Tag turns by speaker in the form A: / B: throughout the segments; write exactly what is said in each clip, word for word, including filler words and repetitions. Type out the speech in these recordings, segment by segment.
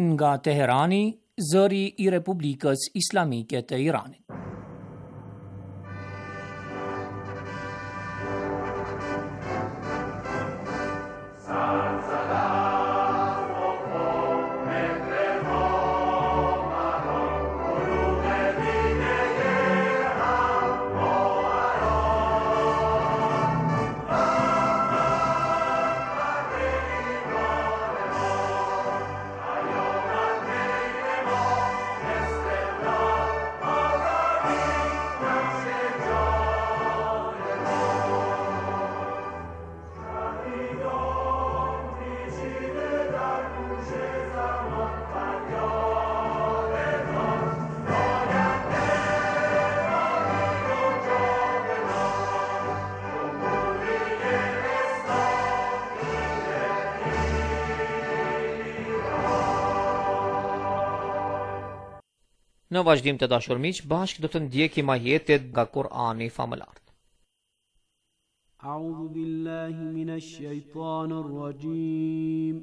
A: nga Teherani, zëri I Republikës Islamike të Iranit.
B: Në vazhdim të dashur miq, bashkë do të ndjekim ajetet nga Kur'ani famëlar.
C: A'udhu billahi minash shaitanir rajim.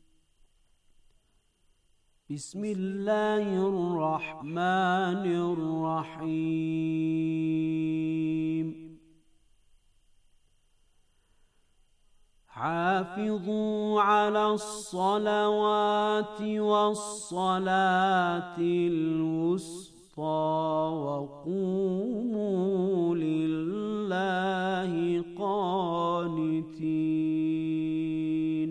C: Bismillahir rahmanir rahim. حافظوا على الصلوات والصلاة الوسطى وقوموا لله قانتين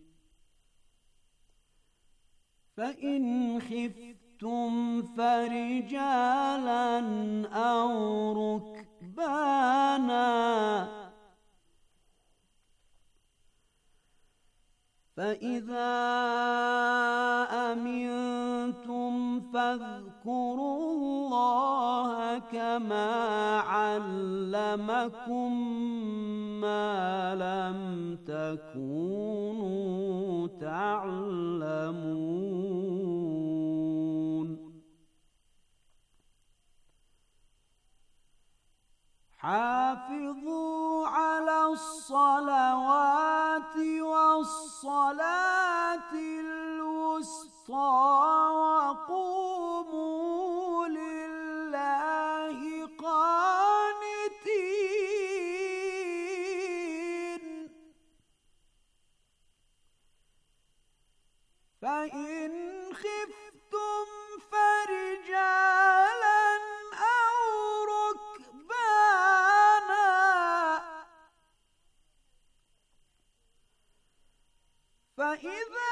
C: فإن خفتم فرجالا أو ركبانا فإذا أمنتم فاذكروا الله كما علمكم ما لم تكونوا تعلمون حافظوا على الصلوات والصلاة الوسطى وقوموا لله قانتين فإن خفتم فرجالا أو ركبانا فإذا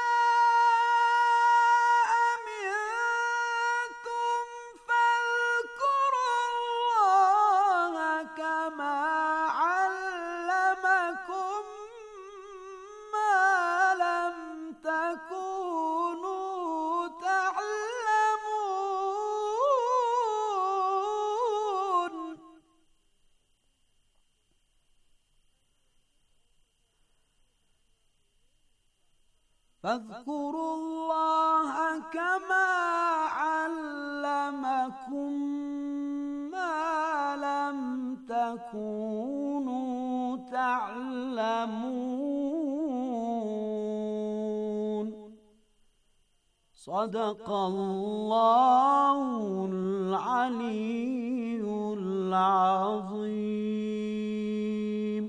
C: أمنتم فاذكروا الله كما علمكم ما لم تكونوا تعلمون فاذكروا الله كما علمكم ما لم تكونوا تعلمون صدق الله العلي العظيم.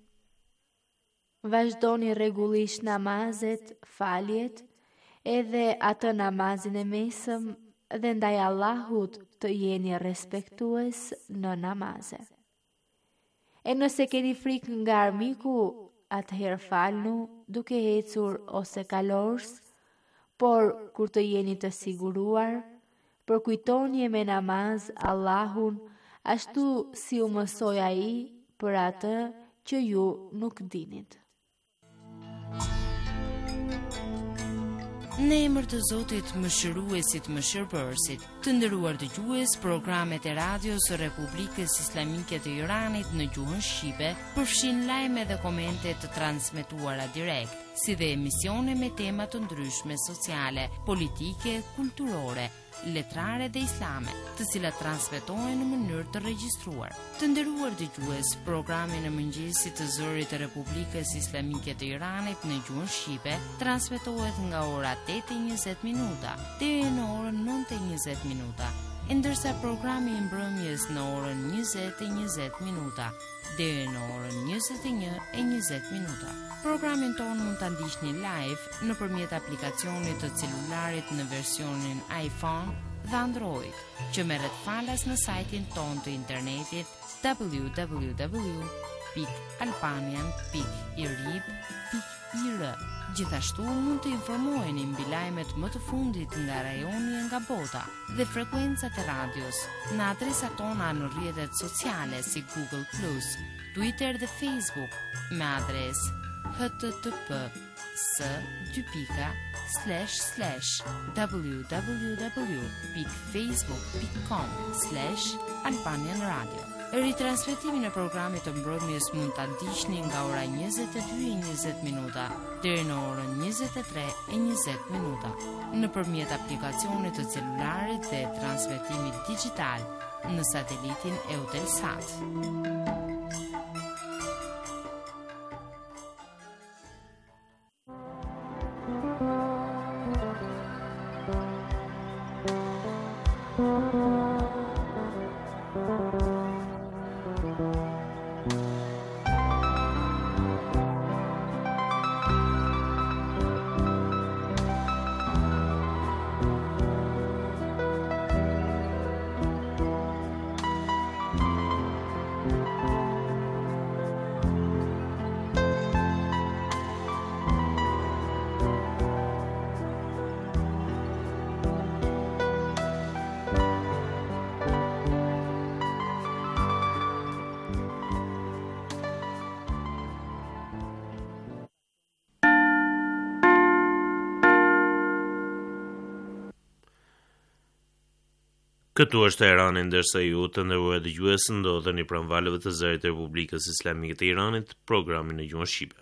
D: Vazhdoni rregullisht namazet, faljet, edhe atë namazin e mesëm dhe ndaj Allahut të jeni respektues në namaze. E nëse keni frikë nga armiku, atëherë falnu duke ecur ose kalors, por kur të jeni të siguruar, përkujtoni me namaz Allahun ashtu si u mësoi ai për atë që ju nuk dinit.
E: Në emër të Zotit, Mëshiruesit, Mëshirbërësit, Të nderuar dëgjues, programet e radios së Republikës Islamike të Iranit në gjuhën shqipe përfshin lajme dhe komente të transmetuara direkt, si dhe emisione me tema të ndryshme sociale, politike, kulturore, letrare dhe islame, të cilat transmetohen në mënyrë të regjistruar. Të nderuar dëgjues, programi në mëngjesit të zërit të Republikës Islamike të Iranit në gjuhën shqipe transmetohet nga ora tetë e njëzet minuta deri në orën nëntë e njëzet minuta, ndërsa programi i mbrëmjes në orën njëzet e njëzet minuta deri në orën njëzet e një e njëzet minuta. Programin tonë mund të ndiqni live nëpërmjet aplikacionit të celularit në versionin iPhone dhe Android, që merret falas në sajtin tonë të internetit w w w pikë albanian pikë i r i b pikë i r. Gjithashtu mund të informoheni mbi lajmet më të fundit nga rajoni e nga bota dhe frekuencat e radios në adresat tona në rrjetet sociale si Google plus, Twitter dhe Facebook me adresë h t t p s dy pika slash slash w w w pikë facebook pikë com slash albanian radio. Ritransmetimin e programit të mbrëmjes mund ta ndiqni nga ora njëzet e dy e njëzet minuta deri në orën njëzet e tre e njëzet minuta nëpërmjet aplikacionit të celularit dhe transmetimit digjital në satelitin Eutelsat.
F: Këtu është Irani, ndërsa ju të nderuar dëgjues ndodheni pranë valëve të zërit të Republikës Islamike të Iranit, programin në gjuhën shqipe.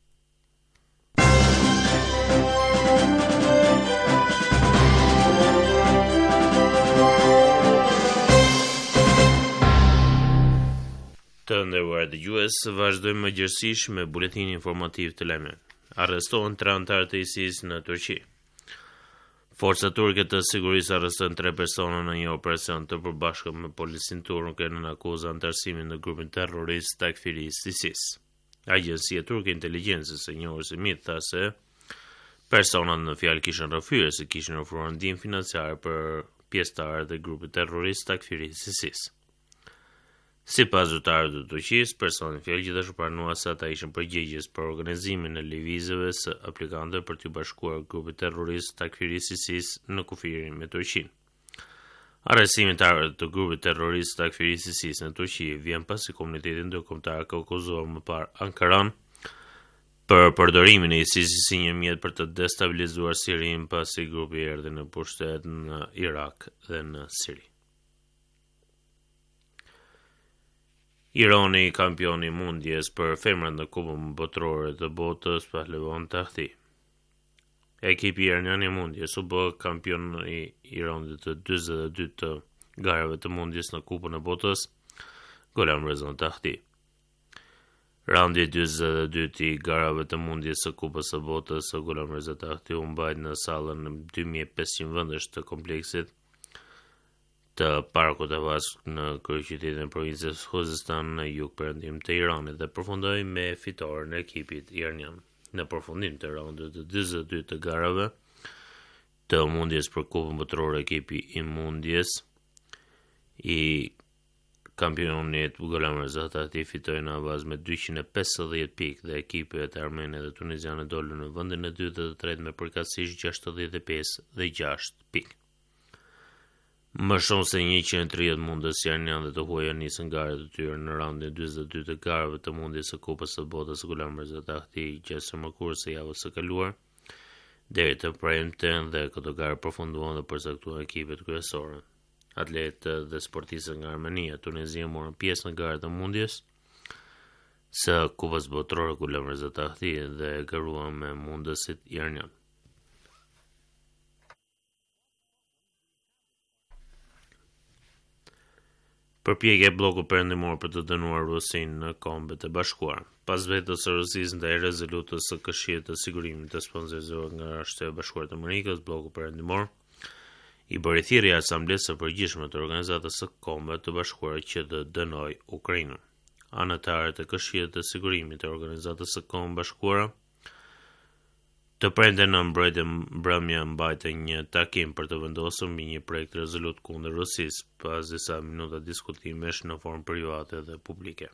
F: Të nderuar dëgjues, vazhdojmë mëngjesisht me buletinin informativ të lajmeve. Arrestohen tre anëtarë të I S I S në Turqi. Forcat turke të sigurisë arrestojnë tre persona në një operacion të përbashkët me policinë turke në akuzë antarësimin në grupin terrorist takfirist I S I S. Agjencia turke inteligjencës e njohur si M I T tha se personat në fjalë kishin rrëfyer se kishin ofruar ndihmë financiare për pjesëtarët e grupit terrorist takfirist I S I S. Sipas zyrtarëve të Turqisë, personi fjalë gjithashtu pranua se ata ishin përgjegjës për organizimin e lëvizjeve së aplikantëve për të bashkuar grupit terrorist takfirist I S I S në kufirin me Turqinë. Arrestimi të grupit terrorist takfirist I S I S në Turqi vjen pasi komuniteti ndërkombëtar ka akuzuar më parë Ankaran për përdorimin e I S I S si një mjet për të destabilizuar Sirinë pasi grupi erdhi në pushtet në Irak dhe në Siri. Irani, kampioni mundjes për femrat në Kupën Botërore të Botës, Pahlevon Tahti. Ekipi iranian I mundjes u bë kampion I Iranit të dyzet e dy të garave të mundjes në Kupën e Botës, Golam Rezon Tahti. Raundi dyzet e dy I garave të mundjes së Kupës së Botës së Golam Rezon Tahti u mbajt në sallën në dy mijë e pesëqind vendesh të kompleksit të parkut e Vask në kryeqytetin e provincës Khuzestan në jug-perëndim të Iranit dhe përfundoi me fitoren e ekipit iranian. Në përfundim të raundit të dyzet e dy të garave të mundjes për Kupën Botërore, ekipi I mundjes I kampionit Golam Rezon Tahti fitoi në avaz me dyqind e pesëdhjetë pikë dhe ekipet armene dhe tuniziane dolën në vendin e dytë dhe të tretë me përkatësisht gjashtëdhjetë e pesë dhe gjashtë pikë. Më shumë se njëqind e tridhjetë mundës iranian dhe të huaja nisën garat e tyre në raundin dyzet e dy të garave të mundjes së Kupës së Botës së Golam Rezon Tahti gjatë mërkurës së javës së kaluar deri të premten dhe këto garë përfunduan dhe përcaktuan ekipet kryesore. atletë dhe sportistë nga Armenia. Tunezia morën pjesë në garat e mundjes së Kupës Botërore ku lëmërë Tahti dhe garuan me mundësit iranian. Përpjekje e bllokut perëndimor për të dënuar Rusinë në Kombet e Bashkuara. Pas vetës së Rusisë ndaj rezolutës së Këshillit të Sigurimit të sponsorizuar nga Shtetet e Bashkuara të Amerikës, bloku perëndimor i bëri thirrje Asamblesë së Përgjithshme të Organizatës së Kombeve të Bashkuara që të dënojë Ukrainën. Anëtarët e Këshillit të Sigurimit të Organizatës së Kombeve të Bashkuara të prende në mbrojtje mbrëmje mbajtën një takim për të vendosur mbi një projekt rezolut kundër Rusisë pas disa minuta diskutimesh në formë private dhe publike.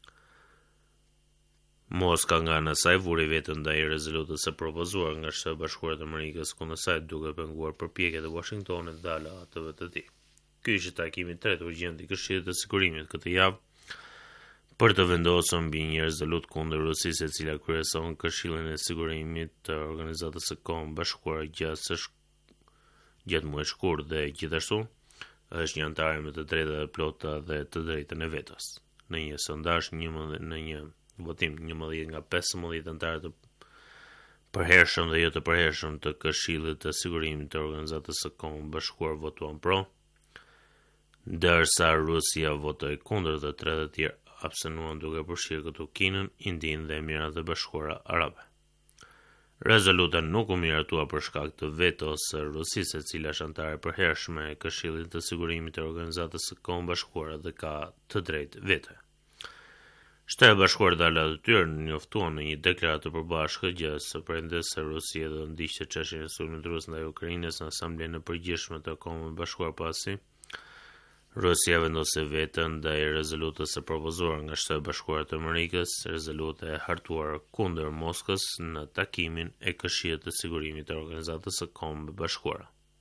F: Moska nga ana e saj vuri veten ndaj rezolutës së propozuar nga Shtetet e Bashkuara të Amerikës kundër saj duke penguar përpjekjet e Washingtonit dhe aleatëve të tij. Ky ishte takimi i tretë urgjent i Këshillit të Sigurimit këtë javë për të vendosur mbi një rezolutë kundër Rusisë e cila kryeson Këshillin e Sigurimit të Organizatës së Kombeve të Bashkuara gjatë gjatë muajit shkurt dhe gjithashtu është një anëtare me të drejtat e plota dhe të drejtën e vetës. Në një sondazh në një votim njëmbëdhjetë nga pesëmbëdhjetë anëtarë të përhershëm dhe jo të përhershëm të Këshillit të Sigurimit të Organizatës së Kombeve të Bashkuara votuan pro, ndërsa Rusia votoi kundër dhe tre të tjerë abstenuan duke përfshirë këtu Kinën, Indinë dhe Emiratet e Bashkuara Arabe. Rezoluta nuk u miratua për shkak të vetos së Rusisë, e cila është anëtare e përhershme e Këshillit të Sigurimit të Organizatës së Kombeve të Bashkuara dhe ka të drejtë vete. Shtetet e Bashkuara dhe aleatët e tyre njoftuan në një deklaratë të përbashkët gjatë së prindjes së Rusia dhe ndiqte çështjen e sulmit rus ndaj Ukrainës në Asamblenë e Përgjithshme të Kombeve të Bashkuara pasi Rusia vendosi veten ndaj rezolutës së propozuar nga Shtetet e Bashkuara të Amerikës, rezolutë e hartuar kundër Moskës në takimin e Këshillit të Sigurimit të Organizatës së Kombeve të Bashkuara.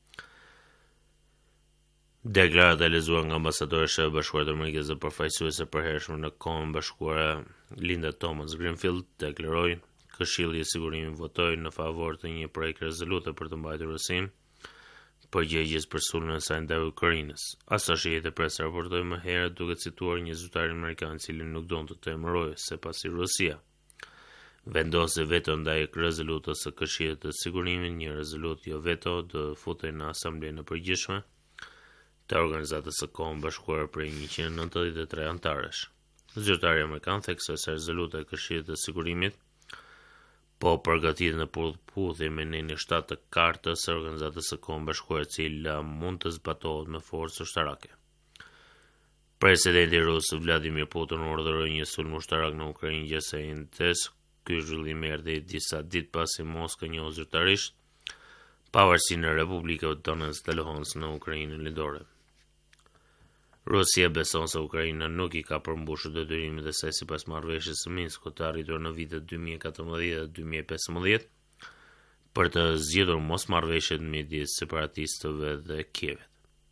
F: Deklarata e lexuar nga ambasadori i Shtetit e Bashkuara të Amerikës dhe përfaqësuese e përhershme në Kombet e Bashkuara, Linda Thomas Greenfield, deklaroi: Këshilli i Sigurimit votoi në favor të një projekti rezolute për të mbajtur Rusinë përgjegjës për sulmin e saj ndaj Ukrainës. Associated Press raportoi më herët duke cituar një zyrtar amerikan i cili nuk donte të emërojë se pasi Rusia vendosi veto ndaj rezolutës së Këshillit të Sigurimit, një rezolutë jo veto do futej në Asamblenë e Përgjithshme të Organizatës së Kombeve të Bashkuara prej njëqind e nëntëdhjetë e tre anëtarësh. Zyrtari amerikan theksoi se rezoluta e Këshillit të Sigurimit po përgatitet në përputhje me nënën shtatë të kartës së Organizatës së Kombeve të Bashkuara, e cila mund të zbatohet me forcë ushtarake. Presidenti rus Vladimir Putin urdhëroi një sulm ushtarak në Ukrainë gjatë së ditës. Ky zhvillim erdhi disa ditë pasi Moska njohë zyrtarisht pavarësinë e Republikave Donetsk dhe Luhansk në Ukrainën lindore. Rusia beson se Ukraina nuk i ka përmbushur detyrimet e saj sipas marrëveshjes së Minskut të arritur në vitet dy mijë e katërmbëdhjetë dhe dy mijë e pesëmbëdhjetë për të zgjidhur mosmarrëveshjet midis separatistëve dhe Kievit.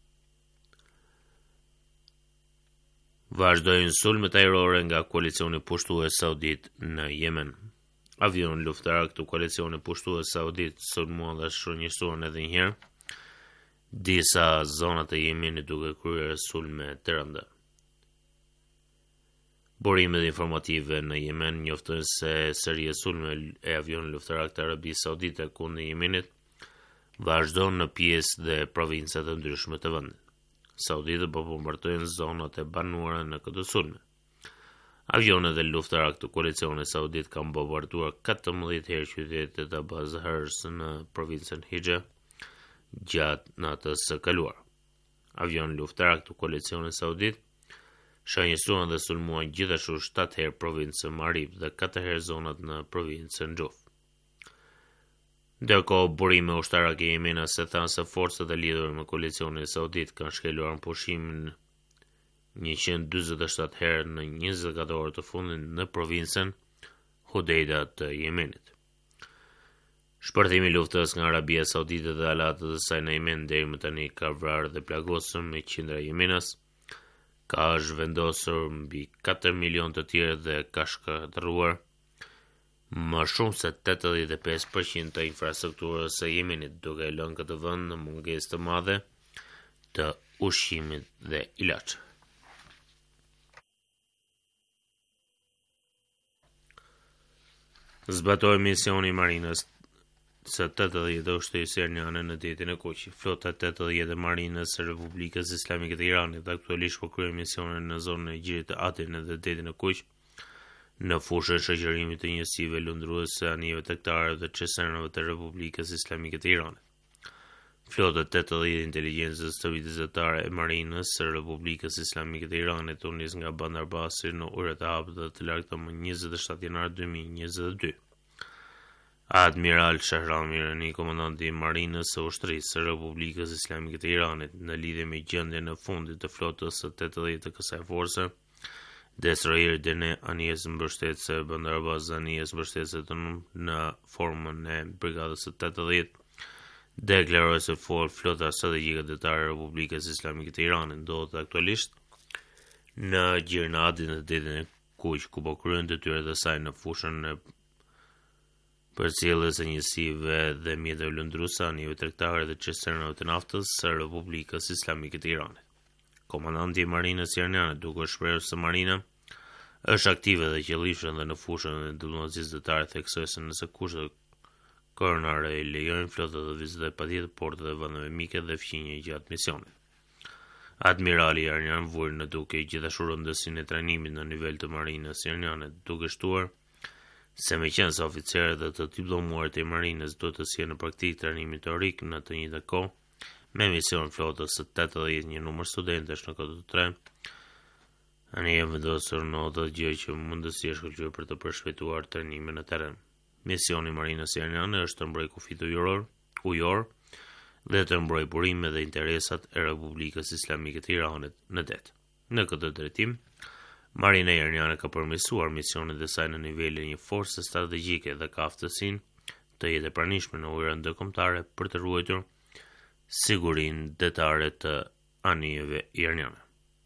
F: Vazhdojnë sulmet ajrore nga koalicioni pushtues saudit në Yemen. Avion luftarak të koalicioni pushtues saudit sulmuan dhe shërnjësuan edhe një herë disa zonat e Yemenit duke kryer sulme të rënda. Burimet informative në Yemen njoftojnë se seria e sulme e avionit luftarak të Arabisë Saudite kundër Yemenit vazhdon në pjesë dhe provinca të ndryshme të vendit. Sauditët po bombardojnë zonat e banuara në këtë sulme. Avionet e luftarak të koalicionit saudit kanë bombarduar katërmbëdhjetë herë qytetet e Abbas Hers në provincën Hijaz gjatë natës së kaluar. Avion luftarak të koalicionit saudit shënjësuan dhe sulmuan gjithashtu shtatë herë provincën Marib dhe katër herë zonat në provincën Xhuf. Ndërkohë, burime ushtarake jemenase thanë se forcat e lidhura me koalicionin saudit kanë shkeluar në pushimin njëqind e dyzet e shtatë herë në njëzet e katër orë të fundit në provincën Hudeida të Yemenit. Shpërthimi i luftës nga Arabia Saudite dhe aleatët e saj në Yemen deri më tani ka vrarë dhe plagosur me qindra jemenas, ka zhvendosur mbi katër milion të tjerë dhe ka shkatërruar më shumë se tetëdhjetë e pesë përqind të infrastrukturës së Yemenit, duke e lënë këtë vend në mungesë të madhe të ushqimit dhe ilaç. Zbatoi misioni i marinës së tetëdhjetë ushtrisë iraniane në detin e Kuq. Flota tetëdhjetë e marinës së Republikës Islamike të Iranit aktualisht po kryen misione në zonën e gjirit të Adenit dhe detin e Kuq, në fushën e shoqërimit të njësive lundruese anijeve tregtare dhe çesënave të Republikës Islamike të Iranit. Flota tetëdhjetë inteligjencës stabilizatare e marinës së Republikës Islamike të Iranit u nis nga Bandar Abasi në orët e hapura të largëta më njëzet e shtatë janar dy mijë e njëzet e dy. Admiral Shahram Irani, komandanti i marinës së ushtrisë së Republikës Islamike të Iranit, në lidhje me gjendjen e fundit të flotës së tetëdhjetë të kësaj force, destroyer Dene anijes mbështetëse Bandar Abbas anijes mbështetëse në formën e brigadës së tetëdhjetë, deklaroi se for flota strategjike detare e Republikës Islamike të Iranit ndodhet aktualisht në gjirin e Adenit dhe detin e Kuq, ku po kryen detyrat e saj në fushën e përcjelljes së njësive dhe mjeteve lundruese anijeve tregtare dhe çesënave të naftës së Republikës Islamike të Iranit. Komandanti i marinës iraniane, duke shprehur se marina është aktive dhe qëllimshme dhe në fushën e diplomacisë detare, theksoi se nëse kushtet koronare i lejojnë, flota do vizitojë patjetër portet e vendeve mike dhe fqinje gjatë misionit. Admirali iranian vuri në duke gjithashtu rëndësinë e trajnimit në nivel të marinës iraniane, duke shtuar se meqense oficerët dhe të diplomuarit e marinës duhet të sjellin në praktikë trajnimin teorik në të njëjtën kohë, me mision flotës së tetëdhjetë një numër studentesh në kodë të tre, anë e vendosur në ato gjë që mundësi është shkëlqyer për të përshpejtuar trajnimin në terren. Misioni i marinës iraniane është të mbrojë kufit ujoror, ujor dhe të mbrojë burimet dhe interesat e Republikës Islamike të Iranit në det. Në këtë drejtim, marina iraniane ka përmirësuar misionet e saj në nivelin e një force strategjike dhe ka aftësinë të jetë e pranishme në ujëra ndërkombëtare për të ruajtur sigurinë detare të anijeve iraniane.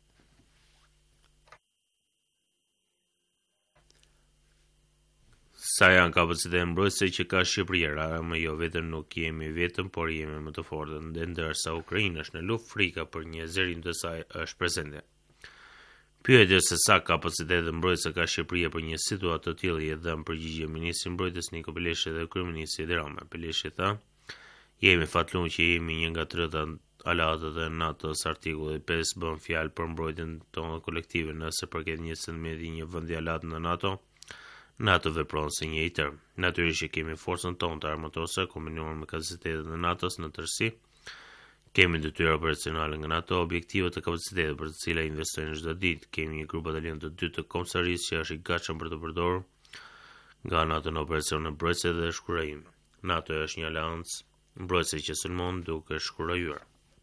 F: Sa janë kapacitete mbrojtëse që ka Shqipëria, më jo vetëm nuk jemi vetëm, por jemi më të fortë, ndërsa Ukraina është në luftë, frika për një zërim të saj është prezente. Pyetja se sa kapacitete mbrojtëse ka Shqipëria për një situatë të tillë i dhënë përgjigje ministri i mbrojtjes Niko Beleshi dhe kryeministri Edi Rama. Beleshi tha: "Jemi fatlum që jemi një nga trenta aleatët e NATO-s, artikulli pesë bën fjalë për mbrojtjen tonë kolektive. Nëse përket njësën me një vendi aleat në NATO, NATO vepron si një i tërë. Natyrisht që kemi forcën tonë të armatose, kombinuar me kapacitetet e NATO-s në tërësi. Kemi detyra operacionale nga NATO, objektive të kapacitetit për të cilat investojnë çdo ditë. Kemi një grup batalion të dytë të Komsarisë që është i gatshëm për të përdorur nga NATO në operacione mbrojtëse dhe shkurajim. NATO është një aleancë mbrojtëse që sulmon duke shkurajuar.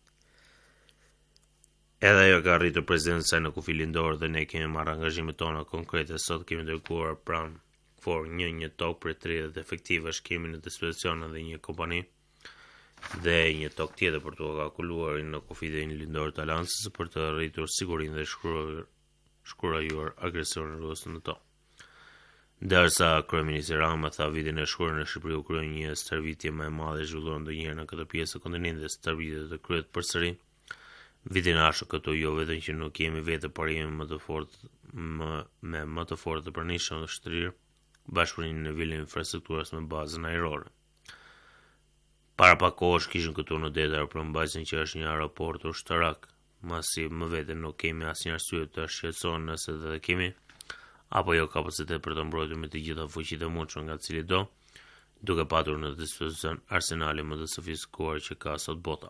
F: Edhe ajo ka arritur prezencën saj në kufi lindor dhe ne kemi marrë angazhimet tona konkrete. Sot kemi dërguar pranë for një një tokë për tridhjetë efektivash, kemi në dispozicion edhe një kompani dhe një tokë tjetër për të kalkuluar në kufijin lindor të aleancës për të arritur sigurinë dhe shkurajuar, shkurajuar agresionin rus në to. Ndërsa kryeministri Rama tha vitin e shkuar në Shqipëri u kryen një stërvitje më e madhe zhvilluar ndonjëherë në këtë pjesë të kontinentit, stërvitje të kryet përsëri. Vitin e ashtu këtu jo vetëm që nuk jemi vetë, por jemi më të fortë më, me më të fortë të pranishëm të shtrirë, bashkëpunimin në nivelin e infrastrukturës me bazën ajrore. Para pak kohësh kishin këtu në det aeroplan që është një aeroport ushtarak, masi më vete nuk kemi asnjë arsye të shqetësohen nëse dhe kemi apo jo kapacitet për të mbrojtur me të gjitha fuqitë e mundshme nga cili do, duke patur në dispozicion arsenale më të sofistikuar që ka sot bota.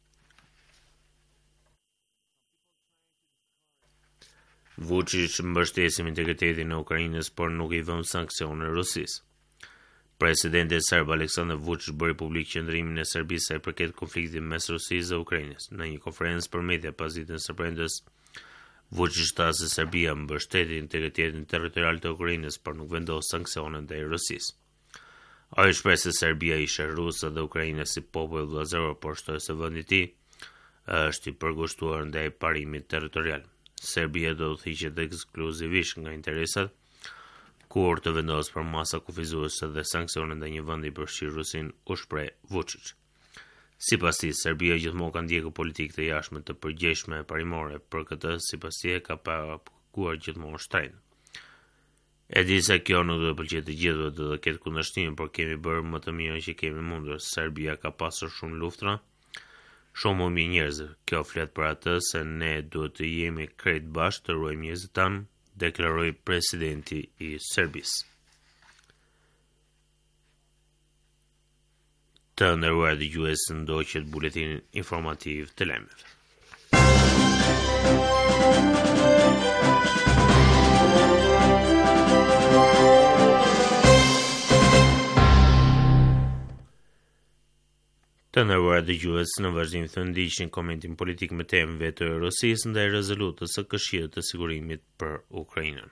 F: Vučić mbështesim integritetin e Ukrainës, por nuk i vëm sanksione Rusisë. Presidenti serb Aleksandar Vučić bëri publik qëndrimin e Serbisë sa i përket konfliktit mes Rusisë dhe Ukrainës. Në një konferencë për media pas ditën së premtes, Vučić tha se Serbia mbështeti integritetin territorial të Ukrainës, por nuk vendos sanksione ndaj Rusisë. Ai shpreh se Serbia ishte ruse dhe Ukraina si popull vëllazëror, por shtoi se vendi i tij është i përkushtuar ndaj parimit territorial. Serbia do të hiqet ekskluzivisht nga interesat kur të vendosë për masa kufizuese dhe sanksione ndaj një vendi përfshirë Rusin, u shpreh Vučić. Sipas tij, Serbia gjithmonë ka ndjekur politikë të jashtme të përgjegjshme e parimore, për këtë sipas tij ka praktikuar gjithmonë shtrenjtë. E di se kjo nuk do të pëlqejë të gjithëve, do të ketë kundërshtim, por kemi bërë më të mirën që kemi mundur. Serbia ka pasur shumë luftra, shumë më mirë njerëz. Kjo flet për atë se ne duhet të jemi krejt bashkë të ruajmë njerëzit tanë, deklaroi presidenti i Serbisë. Të nderuar dëgjues, ndoqët buletinin informativ të lajmeve. Të nderuar dëgjues, në vazhdim të ndiqni komentin politik me temën të Rusisë ndaj rezolutës së Këshillit të Sigurimit për Ukrainën.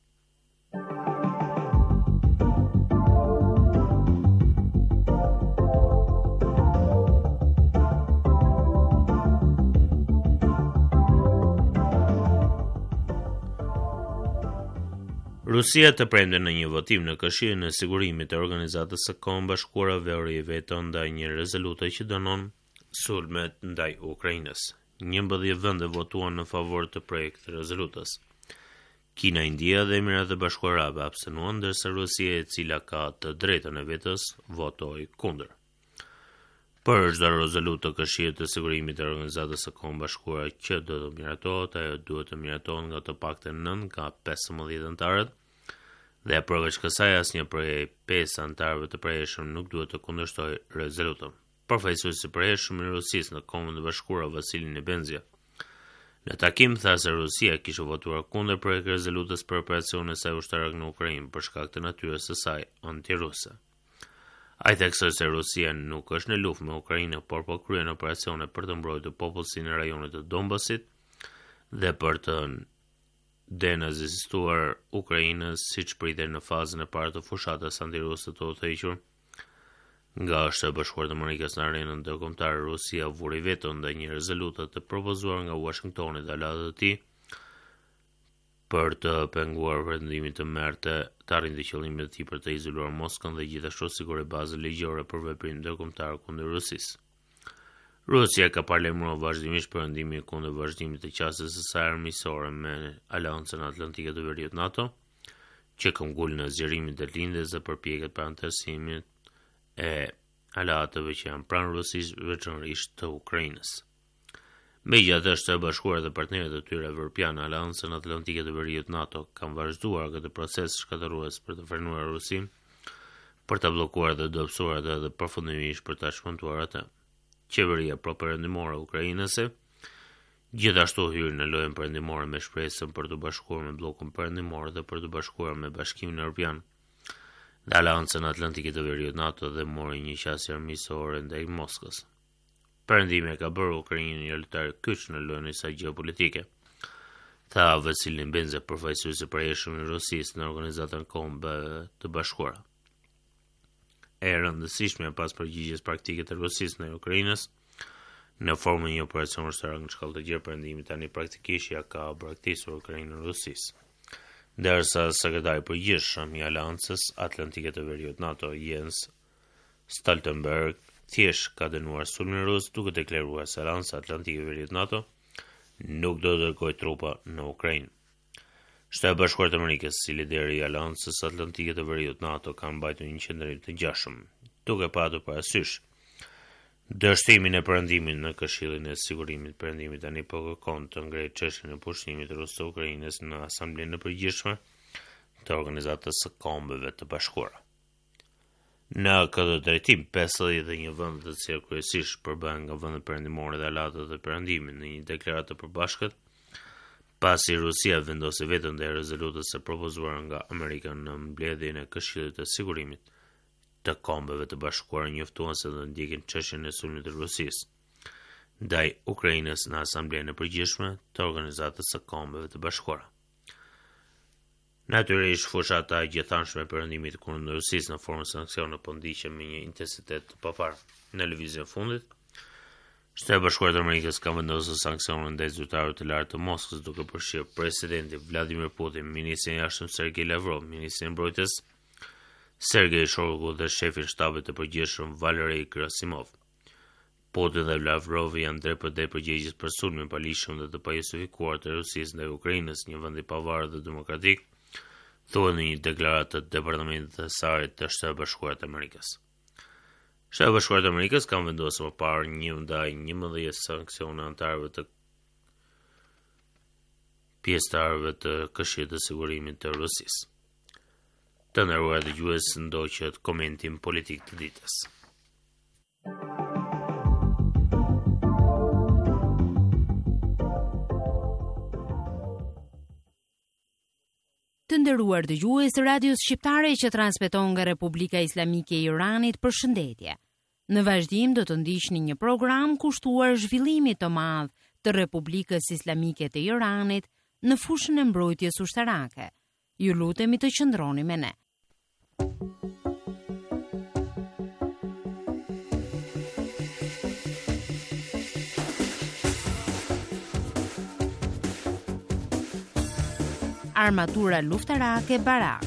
F: Rusia të premte në një votim në Këshillin e Sigurimit të Organizatës së Kombeve Bashkuara veri veto ndaj një rezolute që dënon sulmet ndaj Ukrainës. njëmbëdhjetë vende votuan në favor të projektit të rezolutës. Kina, India dhe Emiratet e Bashkuara Arabe abstenuan, ndërsa Rusia, e cila ka të drejtën e vetës, votoi kundër. Për çdo rezolutë të Këshillit të Sigurimit të Organizatës së Kombeve Bashkuara që do të miratohet, ajo duhet të miratohet nga të paktën nëntë nga pesëmbëdhjetë anëtarët, dhe përveç kësaj asnjë prej pesë anëtarëve të përhershëm nuk duhet të kundërshtojë rezolutën. Përfaqësuesi i përhershëm i Rusisë në Kombet e Bashkuara, Vasili Nebenzia, në takim tha se Rusia kishte votuar kundër projektit rezolutës për operacionin e saj ushtarak në Ukrainë për shkak të natyrës së saj antiruse. Ai theksoi se Rusia nuk është në luftë me Ukrainën, por po kryen operacione për të mbrojtur popullsinë në rajonet të Donbasit dhe për të denazistuar Ukrainës, siç pritet në fazën e parë të fushatës antiruse të udhëhequr nga Shteti i Bashkuar të Amerikës në arenën ndërkombëtare. Rusia vuri veto ndaj një rezolute të propozuar nga Washingtoni dhe aleatët e tij për të penguar vendimin të merrte të arrijë qëllimin e tij për të izoluar Moskën dhe gjithashtu siguroi bazë ligjore për veprimin ndërkombëtar kundër Rusisë. Rusia ka paralajmëruar vazhdimisht perëndimin kundër vazhdimit të qasjes së saj armiqësore me Aleancën Atlantike të Veriut NATO, që këmbgul në zgjerimin e lindjes dhe përpjekjet për antarësimin e aleatëve që janë pranë Rusisë, veçanërisht të Ukrainës. Megjithatë, Shteti i Bashkuar dhe partnerët e tyre evropianë, Aleancën Atlantike të Veriut NATO, kanë vazhduar këtë proces shkatërrues për të frenuar Rusinë, për ta bllokuar dhe dobësuar atë dhe përfundimisht për ta shpëntuar atë. Qeveria pro-perëndimore ukrainase gjithashtu hyrë në lojën perëndimore me shpresën për të bashkuar me bllokun perëndimor dhe për të bashkuar me Bashkimin Evropian dhe Aleancën Atlantike të Veriut NATO dhe mori një qasje armiqësore ndaj Moskës. Perëndimi ka bërë Ukrainën një lojtar kyç në lojën e saj gjeopolitike, tha Vasil Nebenzia, përfaqësuesi i përhershëm i Rusisë në Organizatën e Kombeve të Bashkuara. E rëndësishme pas përgjigjes praktike të Rusisë në Ukrainës në formën një operacion ushtarak në shkallë të gjerë, perëndimi tani praktikisht ja ka braktisur Ukrainën Rusisë. Ndërsa sekretari i përgjithshëm i Aleancës Atlantike të Veriut NATO, Jens Stoltenberg, thjesht ka dënuar sulmin rus, duke deklaruar se Aleanca Atlantike e Veriut NATO nuk do të dërgojë trupa në Ukrainë. Shteti i Bashkuar të Amerikës, si lideri i Aleancës Atlantike të Veriut NATO, ka mbajtur një qendrim të ngjashëm, duke patur parasysh dështimin e perëndimit në Këshillin e Sigurimit. Perëndimi tani po kërkon të ngrejë çështjen e pushtimit rus të Ukrainës në Asamblenë e Përgjithshme të Organizatës së Kombeve të Bashkuara. Në këtë drejtim, pesëdhjetë dhe një vende të cilat kryesisht përbëhen nga vendet perëndimore dhe aleatët e perëndimit në një deklaratë të përbashkët, pasi Rusia vendosi veto ndaj rezolutës së propozuar nga Amerika në mbledhjen e Këshillit të Sigurimit të Kombeve të Bashkuara, njoftuan se do ndjekin çështjen e sulmit të Rusisë ndaj Ukrainës në Asamblenë e Përgjithshme të Organizatës së Kombeve të Bashkuara. Natyrisht, fushata e gjithanshme e perëndimit kundër Rusisë në formë sanksione po ndiqet me një intensitet të paparë. Në lëvizjen e fundit, Shteti i Bashkuar të Amerikës ka vendosur sanksione ndaj zyrtarëve të lartë të Moskës, duke përfshirë presidentin Vladimir Putin, ministrin e jashtëm Sergej Lavrov, ministrin e mbrojtjes Sergej Shoigu dhe shefin e shtabit të përgjithshëm Valerij Gerasimov. Putin dhe Lavrov janë drejt për drejt përgjegjës për sulmin palishëm dhe të pajustifikuar të Rusisë ndaj Ukrainës, një vend i pavarur dhe demokratik, thuhet në një deklaratë të Departamentit të Thesarit të Shtetit Bashkuar të Amerikës. Shtetet Bashkuar të Amerikës kanë vendosur më parë një ndaj njëmbëdhjetë sanksione anëtarëve të pjesëtarëve të Këshillit të Sigurimit të Rusisë. Të nderuar dëgjues, ndoqët komentin politik të ditës.
E: Të nderuar dëgjues, radios shqiptare që transmeton nga Republika Islamike e Iranit, përshëndetje. Në vazhdim do të ndiqni një program kushtuar zhvillimit të madh të Republikës Islamike të Iranit në fushën e mbrojtjes ushtarake. Ju lutemi të qëndroni me ne. Armatura luftarake Barak.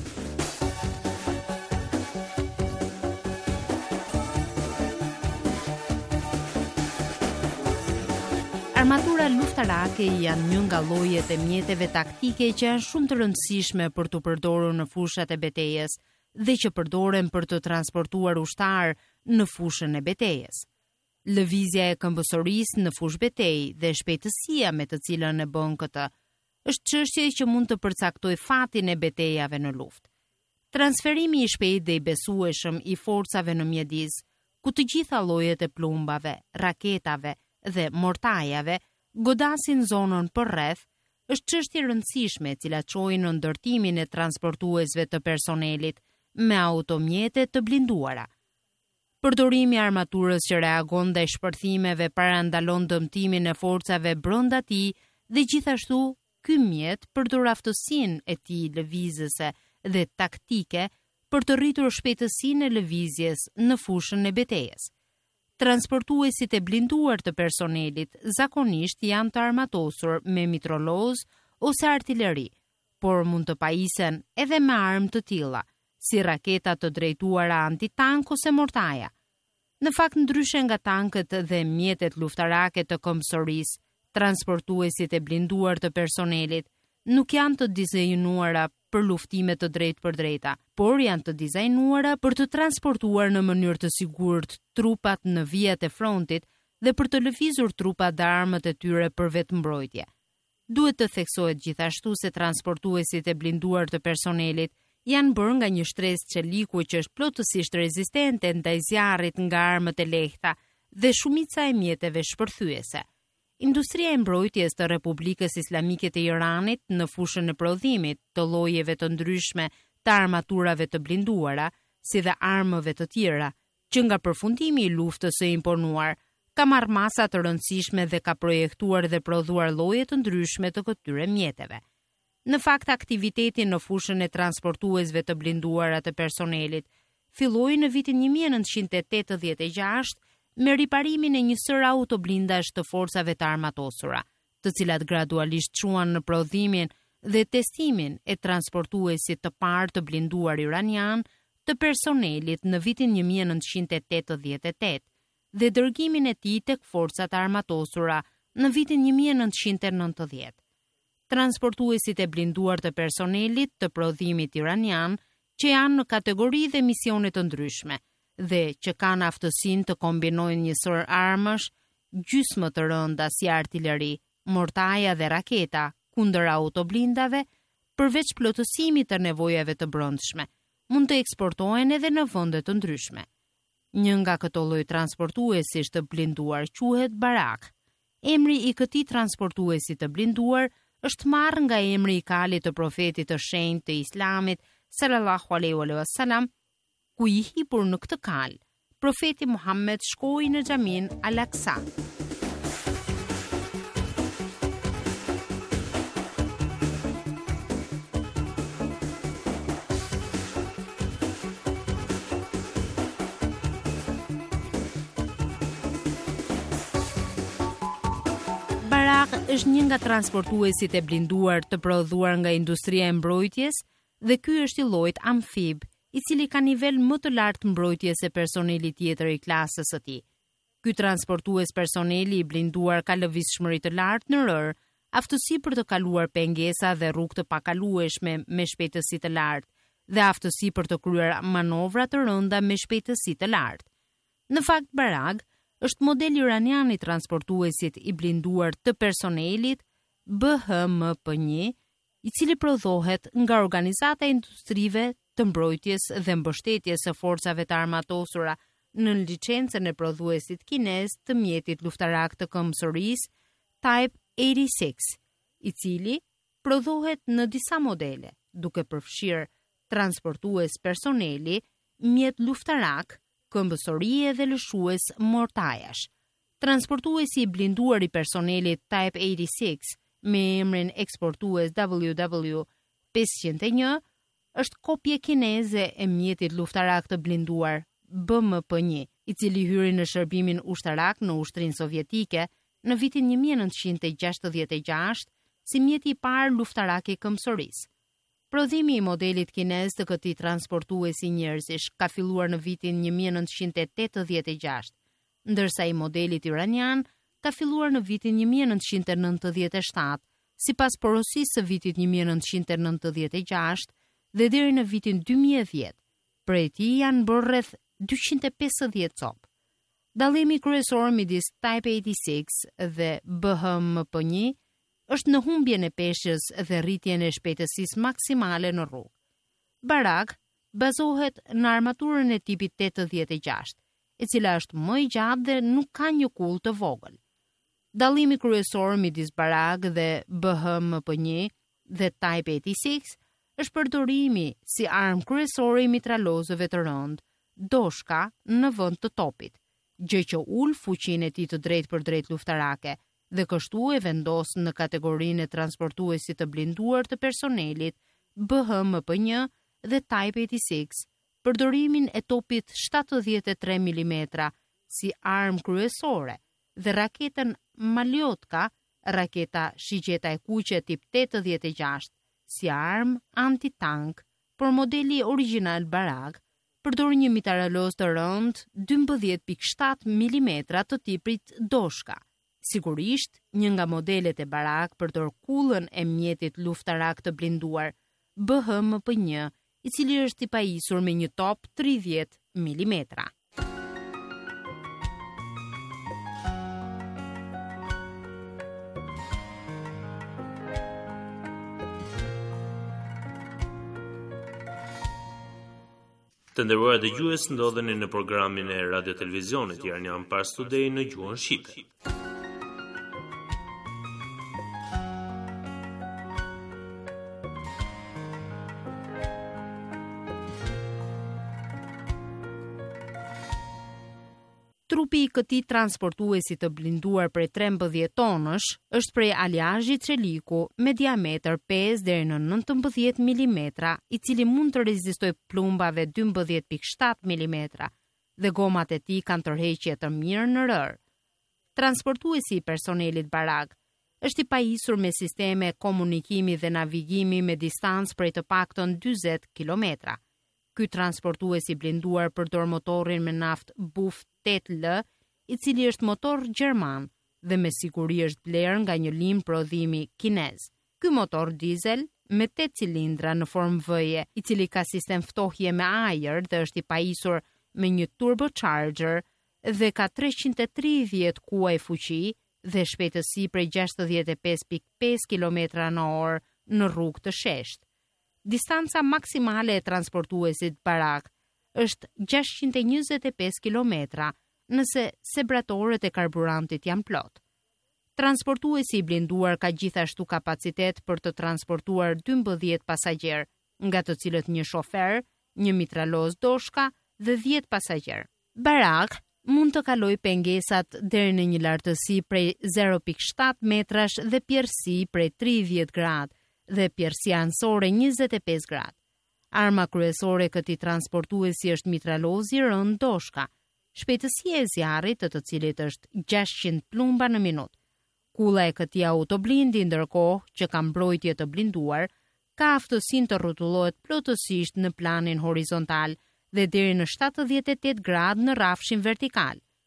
E: Armatura luftarake janë një nga llojet e mjeteve taktike që janë shumë të rëndësishme për të përdorur në fushat e betejës dhe që përdoren për të transportuar ushtar në fushën e betejës. Lëvizja e këmbësorisë në fushë betejë dhe shpejtësia me të cilën e bën këtë është çështje që mund të përcaktoj fatin e betejave në luftë. Transferimi i shpejtë dhe i besueshëm i forcave në mjedis, ku të gjitha llojet e plumbave, raketave dhe mortajave godasin zonën përreth, është çështje e rëndësishme e cila çojë në ndërtimin e transportuesve të personelit me automjete të blinduara. Përdorimi i armaturës që reagon ndaj shpërthimeve parandalon dëmtimin e forcave brenda tij dhe gjithashtu ky mjet përdor aftësinë e tij lëvizëse dhe taktike për të rritur shpejtësinë e lëvizjes në fushën e betejës. Transportuesit e blinduar të personelit zakonisht janë të armatosur me mitroloz ose artilleri, por mund të pajisen edhe me armë të tilla, si raketa të drejtuara antitank ose mortaja. Në fakt, ndryshe nga tankët dhe mjetet luftarake të këmbësorisë, transportuesit e blinduar të personelit nuk janë të dizajnuara për luftime të drejtë për drejta, por janë të dizajnuara për të transportuar në mënyrë të sigurt trupat në vijat e frontit dhe për të lëvizur trupat dhe armët e tyre për vetëmbrojtje. Duhet të theksohet gjithashtu se transportuesit e blinduar të personelit janë bërë nga një shtresë çeliku që është plotësisht rezistente ndaj zjarrit nga armët e lehta dhe shumica e mjeteve shpërthyese. Industria e mbrojtjes të Republikës Islamike të Iranit në fushën e prodhimit të llojeve të ndryshme të armaturave të blinduara, si dhe armëve të tjera, që nga përfundimi i luftës së imponuar, ka marrë masa të rëndësishme dhe ka projektuar dhe prodhuar lloje të ndryshme të këtyre mjeteve. Në fakt, aktiviteti në fushën e transportuesve të blinduara të personelit filloi në vitin një mijë e nëntëqind e tetëdhjetë e gjashtë me riparimin e një sër autoblindash të forcave të armatosura, të cilat gradualisht çuan në prodhimin dhe testimin e transportuesit të parë të blinduar iranian të personelit në vitin një mijë e nëntëqind e tetëdhjetë e tetë dhe dërgimin e tij tek forcat armatosura në vitin një mijë e nëntëqind e nëntëdhjetë. Transportuesit e blinduar të personelit të prodhimit iranian që janë në kategori dhe misione të ndryshme dhe që kanë aftësinë të kombinojnë një sër armësh gjysmë të rënda si artilleri, mortaja dhe raketa kundër autoblindave, përveç plotësimit të nevojave të brendshme, mund të eksportohen edhe në vende të ndryshme. Një nga këto lloj transportuesish të blinduar quhet Barak. Emri i këtij transportuesi të blinduar është marrë nga emri i kalit të profetit të shenjtë të Islamit sallallahu alaihi wasallam, ku i hipur në këtë kal, profeti Muhammed shkoi në xhamin Al-Aqsa. Barak është një nga transportuesit e blinduar të prodhuar nga industria e mbrojtjes dhe ky është i llojit amfib, i cili ka nivel më të lartë mbrojtje se personeli tjetër i klasës së tij. Ky transportues personeli i blinduar ka lëvizshmëri të lartë në rër, aftësi për të kaluar pengesa dhe rrugë të pakalueshme me shpejtësi të lartë dhe aftësi për të kryer manovra të rënda me shpejtësi të lartë. Në fakt, Barak është model iranian i transportuesit i blinduar të personelit B H M P një, i cili prodhohet nga Organizata e Industrive të Mbrojtjes dhe Mbështetjes së Forcave të Armatosura në licencën e prodhuesit kinez të mjetit luftarak të këmbësorisë Type osmdesetsë, i cili prodhohet në disa modele, duke përfshirë transportues personeli, mjet luftarak, këmbësorie dhe lëshues mortajash. Transportuesi i blinduar i personelit Type osmdesetsë me emrin eksportues W W pesëqind e një është kopje kineze e mjetit luftarak të blinduar B M P një, i cili hyri në shërbimin ushtarak në Ushtrinë Sovjetike në vitin një mijë e nëntëqind e gjashtëdhjetë e gjashtë si mjeti i parë luftarak i këmbësorisë. Prodhimi i modelit kinez të këtij transportuesi njerëzish ka filluar në vitin një mijë e nëntëqind e tetëdhjetë e gjashtë, ndërsa i modelit iranian ka filluar në vitin një mijë e nëntëqind e nëntëdhjetë e shtatë, sipas porosisë së vitit një mijë e nëntëqind e nëntëdhjetë e gjashtë dhe deri në vitin dy mijë e dhjetë. Prej tij janë bërë rreth dyqind e pesëdhjetë copë. Dallimi kryesor midis Type osmdesetsë dhe B H M P një është në humbjen e peshës dhe rritjen e shpejtësisë maksimale në rrugë. Barak bazohet në armaturën e tipit tetëdhjetë e gjashtë, e cila është më e gjatë dhe nuk ka një kull të vogël. Dallimi kryesor midis Barak dhe B H M P një dhe Type osmdesetsë është përdorimi si armë kryesore i mitralozëve të rëndë, doshka në vend të topit, gjë që ul fuqinë e tij të drejtë për drejtë luftarake dhe kështu e vendos në kategorinë e transportuesit të blinduar të personelit B H M P një dhe Type osmdesetsë, përdorimin e topit shtatëdhjetë e tre milimetra si armë kryesore dhe raketën Maljotka, raketa shigjeta e kuqe tip tetëdhjetë e gjashtë, si armë anti-tank, por modeli original Barak përdor një mitraloz të rëndë dymbëdhjetë pikë shtatë milimetra të tipit doshka. Sigurisht, një nga modelet e Barak përdor kullën e mjetit luftarak të blinduar B H M P një, i cili është i pajisur me një top tridhjetë milimetra.
F: Të nderuar dëgjues, ndodheni në programin e Radio Televizionit Iranian Pars Today në gjuhën shqipe.
E: Trupi i këtij transportuesi të blinduar prej trembëdhjetë tonësh është prej aliazhi çeliku me diametër pesë deri në nëntëmbëdhjetë milimetra, i cili mund të rezistojë plumbave dymbëdhjetë pikë shtatë milimetra dhe gomat e tij kanë tërheqje të mirë në rër. Transportuesi i personelit Barak është i pajisur me sisteme komunikimi dhe navigimi me distancë prej të paktën dyzet kilometra. Ky transportues i blinduar përdor motorin me naftë Buf tetë L, i cili është motor gjerman dhe me siguri është bler nga një lim prodhimi kinez. Ky motor dizel me tetë cilindra në formë V-je, i cili ka sistem ftohje me ajër dhe është i pajisur me një turbocharger dhe ka treqind e tridhjetë kuaj fuqi dhe shpejtësi prej gjashtëdhjetë e pesë pikë pesë kilometra në orë në rrugë të sheshtë. Distanca maksimale e transportuesit Barak është gjashtëqind e njëzet e pesë kilometra nëse sebratorët e karburantit janë plot. Transportuesi i blinduar ka gjithashtu kapacitet për të transportuar dymbëdhjetë pasagjer, nga të cilët një shofer, një mitraloz doshka dhe dhjetë pasagjer. Barak mund të kaloj pengesat deri në një lartësi prej zero pikë shtatë metrash dhe pjerësi prej tridhjetë gradë dhe pjerësia anësore njëzet e pesë gradë. Arma kryesore këtij transportuesi është mitralozi i rënd doshka, shpejtësia e zjarrit të të cilit është gjashtëqind plumba në minutë. Kulla e këtij autoblindi ndërkohë që ka mbrojtje të blinduar, ka aftësinë të rrotullohet plotësisht në planin horizontal dhe deri në shtatëdhjetë e tetë gradë në rrafshin vertikal.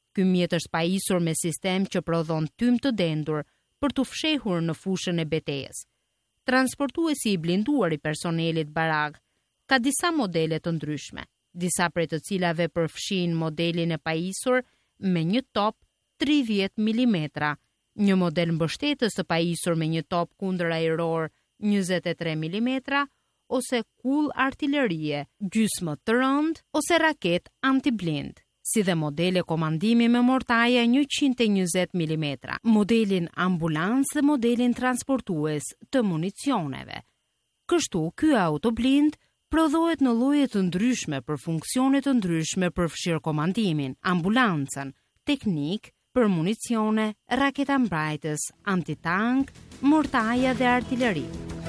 E: Ky mjet është pajisur me sistem që prodhon tym të dendur për të fshehur në fushën e betejës. Transportuesi i blinduar i personelit barag ka disa modele të ndryshme, disa prej të cilave përfshin modelin e pajisur me një top tridhjetë milimetra, një model mbështetës të pajisur me një top kundër ajror njëzet e tre milimetra, ose kull artillerie, gjysmë të rënd, ose raket antiblind, si dhe modele komandimi me mortaja njëqind e njëzet milimetra, modelin ambulans dhe modelin transportues të municioneve. Kështu, ky autoblind prodhohet në lloje të ndryshme për funksione të ndryshme përfshirë komandimin, ambulancën, teknik, për municione, raketa mbrajtës, antitank, mortaja dhe artilleri.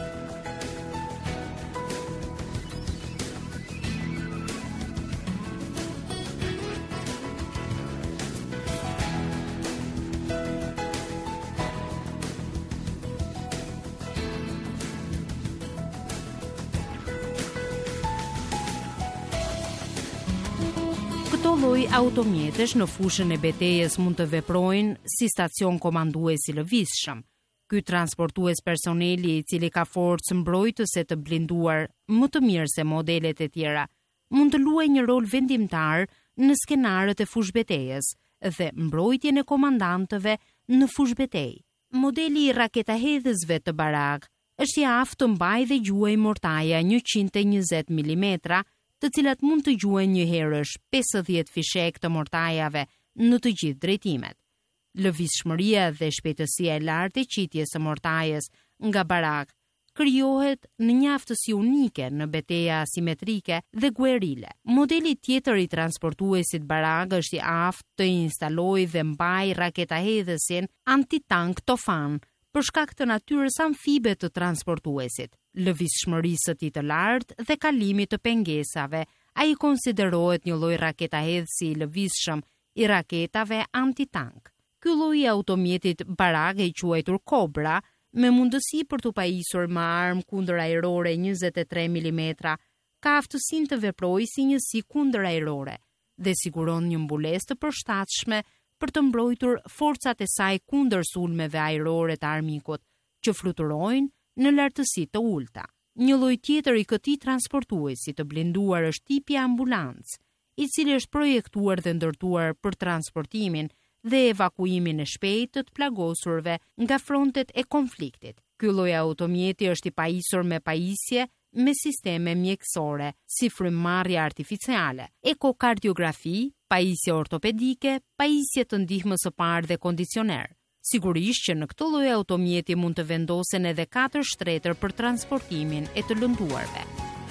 E: Këto lloj automjetesh në fushën e betejës mund të veprojnë si stacion komandues i lëvizshëm. Ky transportues personeli i cili ka forcë mbrojtëse të blinduar më të mirë se modelet e tjera, mund të luajë një rol vendimtar në skenarët e fushbetejës dhe mbrojtjen e komandantëve në fushbetejë. Modeli i raketahedhësve të barag është i aftë të mbajë dhe gjuajë mortaja njëqind e njëzet milimetra, të cilat mund të gjuajnë një herësh pesëdhjetë fishek të mortajave në të gjithë drejtimet. Lëvizshmëria dhe shpejtësia e lartë e qitjes së mortajës nga barak krijohet në një aftësi unike në beteja asimetrike dhe guerile. Modeli tjetër i transportuesit barak është i aftë të instalojë dhe mbajë raketahedhësin antitank Tofan për shkak të natyrës amfibe të transportuesit, lëvizshmërisë së tij të lartë dhe kalimit të pengesave. Ai konsiderohet një lloj raketahedhësi i lëvizshëm i raketave antitank. Ky lloj i automjetit barak i quajtur Cobra, me mundësi për të pajisur me armë kundër ajrore njëzet e tre milimetra, ka aftësinë të veprojë si njësi kundër ajrore dhe siguron një mbulesë të përshtatshme për të mbrojtur forcat e saj kundër sulmeve ajrore të armikut, që fluturojnë në lartësi të ulta. Një lloj tjetër i këtij transportuesi të blinduar është tipi ambulancë, i cili është projektuar dhe ndërtuar për transportimin dhe evakuimin e shpejtë të të plagosurve nga frontet e konfliktit. Ky lloj automjeti është i pajisur me pajisje me sisteme mjekësore, si frymëmarrje artificiale, ekokardiografi, pajisje ortopedike, pajisje të ndihmës së parë dhe kondicioner. Sigurisht që në këtë lloj automjeti mund të vendosen edhe katër shtretër për transportimin e të lënduarve.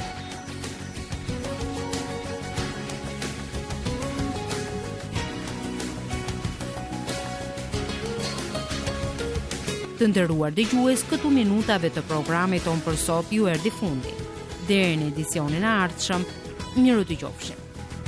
E: Të nderuar dëgjues, këtu minutave të programit ton për sot ju erdhi fundi. Deri në edicionin e ardhshëm, miru dëgjofshim.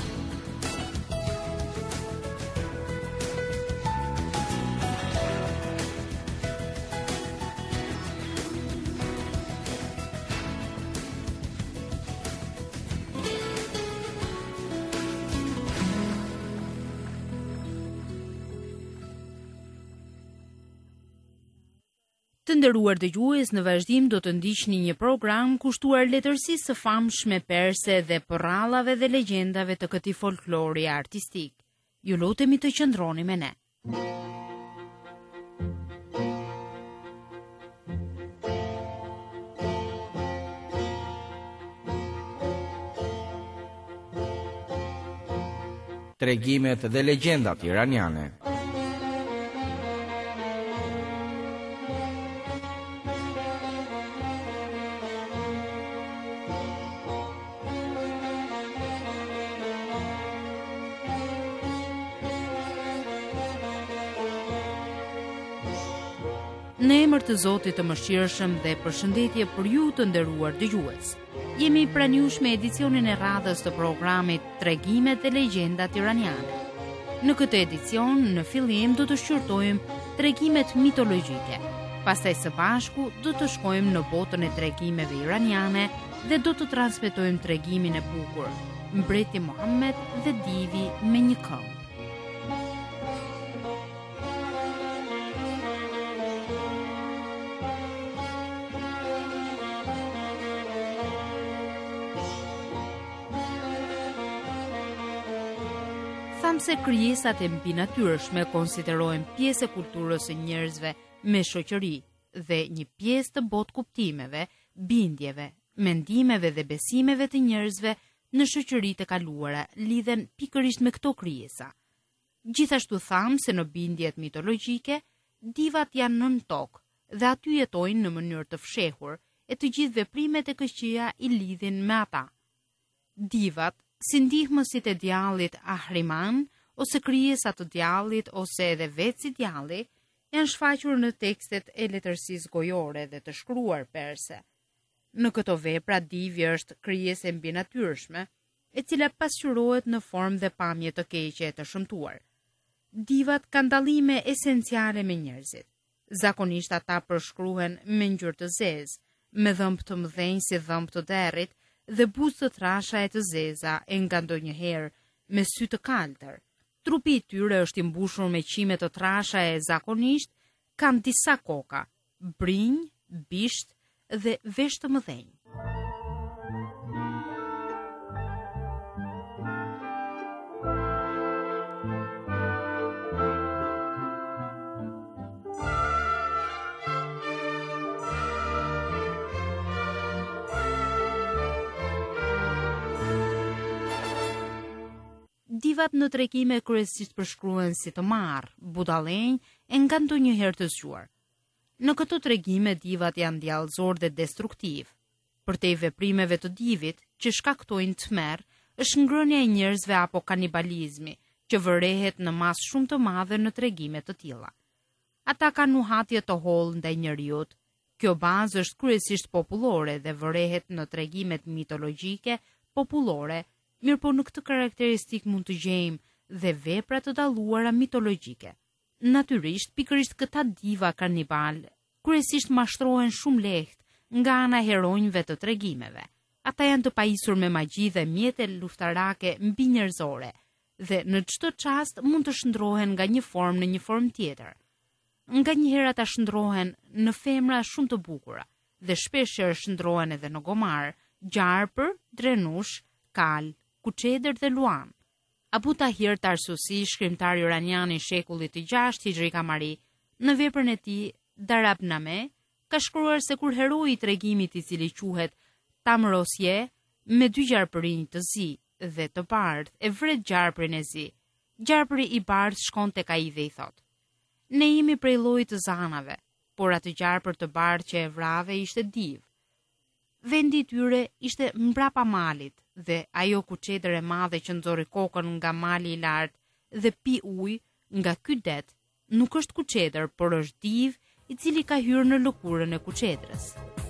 E: Të nderuar dëgjues, në vazhdim do të ndiqni një program kushtuar letërsisë së famshme perse dhe porrallave dhe legjendave të këtij folklori artistik. Ju lutemi të qëndroni me ne.
G: Tregimet dhe legjendat iraniane.
E: Në emër të Zotit të Mëshirshëm dhe përshëndetje për ju të nderuar dëgjues. Jemi pranë jush me edicionin e radhës të programit Tregimet dhe legjendat iraniane. Në këtë edicion, në fillim do të shqyrtojmë tregimet mitologjike. Pastaj së bashku do të shkojmë në botën e tregimeve iraniane dhe do të transmetojmë tregimin e bukur, Mbreti Muhammed dhe divi me një këmbë. se krijesat e mbinatyrshme konsiderohen pjesë e kulturës së njerëzve me shoqëri dhe një pjesë të botë kuptimeve, bindjeve, mendimeve dhe besimeve të njerëzve në shoqëritë e kaluara lidhen pikërisht me këto krijesa. Gjithashtu tham se në bindjet mitologjike, divat janë nën tokë dhe aty jetojnë në mënyrë të fshehur e të gjithë veprimet e këqija i lidhin me ata. Divat, si ndihmësit e djallit Ahriman, ose krijesa të djallit ose edhe vetë si djalli, janë shfaqur në tekstet e letërsisë gojore dhe të shkruar perse. Në këto vepra divi është krijesë e mbinatyrshme, e cila pasqyrohet në formë dhe pamje të keqe e të shëmtuar. Divat kanë dallime esenciale me njerëzit. Zakonisht ata përshkruhen me ngjyrë të zezë, me dhëmb të mëdhenj si dhëmb të derrit dhe buzë të trasha e të zeza e nga ndonjëherë me sy të kaltër. Trupi i tyre është i mbushur me qime të trasha e zakonisht kanë disa koka, brinj, bisht dhe vesh të mëdhenj. Divat në tregime kryesisht përshkruhen si të marr, budallënj e nga ndonjëherë të zgjuar. Në këto tregime divat janë djallëzor dhe destruktiv. Përtej veprimeve të divit që shkaktojnë tmerr, është ngrënia e njerëzve apo kanibalizmi, që vërehet në masë shumë të madhe në tregime të tilla. Ata kanë nuhatje të hollë ndaj njerëzit. Kjo bazë është kryesisht popullore dhe vërehet në tregimet mitologjike popullore. Mirë po në këtë karakteristik mund të gjejmë dhe vepra të dalluara mitologjike. Natyrisht, pikërisht këta diva karnibal, kryesisht mashtrohen shumë lehtë nga ana heronjve të tregimeve. Ata janë të pajisur me magji dhe mjete luftarake mbi njerëzore dhe në çdo çast mund të shndrohen nga një formë në një formë tjetër. Nga njëherë ata shndrohen në femra shumë të bukura dhe shpeshherë shndrohen edhe në gomar, gjarpër, drenush, kal, kuçedër dhe luan. Abu Tahir Tarsusi, shkrimtar iranian i shekullit të gjashtë hijri kamari, në veprën e tij Darabname, ka shkruar se kur heroi i tregimit i cili quhet Tamrosje, me dy gjarpërinj të zi dhe të bardhë, e vret gjarprin e zi. Gjarpri i bardhë shkon tek ai dhe i thot: "Ne jemi prej llojit të zanave, por atë gjarpër të bardhë që e vrave ishte div. Vendi i tyre ishte mbrapa malit dhe ajo kuçedër e madhe që nxorri kokën nga mali i lartë dhe pi ujë nga ky det, nuk është kuçedër, por është div i cili ka hyrë në lëkurën e kuçedrës."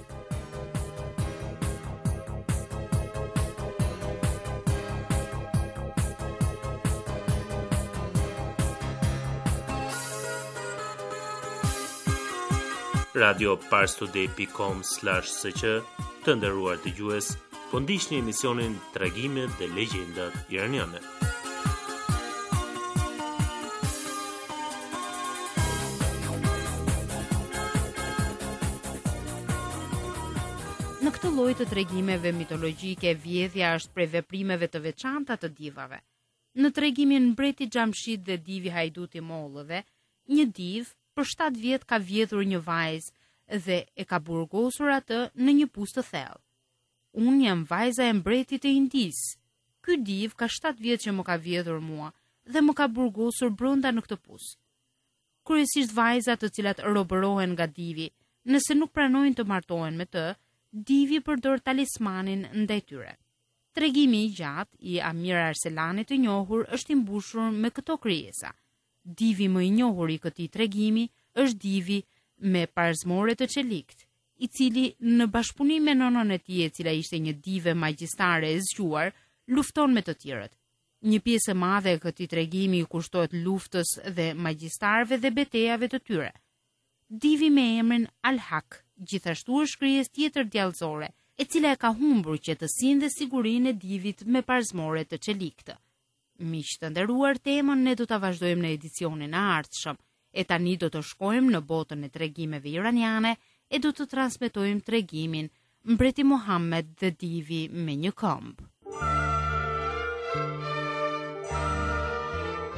F: radio parstoday dot com slash s q Të nderuar dëgjues, po ndiqni emisionin Tregimet dhe Legjendat Iraniane.
E: Në këtë lloj të tregimeve mitologjike, vjedhja është prej veprimeve të veçanta të divave. Në tregimin Mbreti Xhamshid dhe divi Hajduti i mollëve, një div për shtatë vjet ka vjedhur një vajzë dhe e ka burgosur atë në një pus të thellë. "Unë jam vajza e mbretit të Indis. Ky div ka shtatë vjet që më ka vjedhur mua dhe më ka burgosur brenda në këtë pus." Kryesisht vajzat të cilat robërohen nga divi, nëse nuk pranojnë të martohen me të, divi përdor talismanin ndaj tyre. Tregimi i gjatë i Amir Arselanit të njohur është i mbushur me këto krijesa. Divi më i njohur i këtij tregimi është divi me parzmore të çelikt, i cili në bashkëpunim me nënën e tij, e cila ishte një dive magjistare e zgjuar, lufton me të tjerët. Një pjesë e madhe e këtij tregimi i kushtohet luftës dhe magjistarëve dhe betejave të tyre. Divi me emrin Al-Hak gjithashtu është krijesë tjetër djallëzore, e cila e ka humbur qetësinë dhe sigurinë e divit me parzmore të çeliktë. Miq të nderuar, temën ne do ta vazhdojmë në edicionin e ardhshëm. E tani do të shkojmë në botën e tregimeve iraniane e do të transmetojmë tregimin Mbreti Muhammed dhe divi me një këmbë.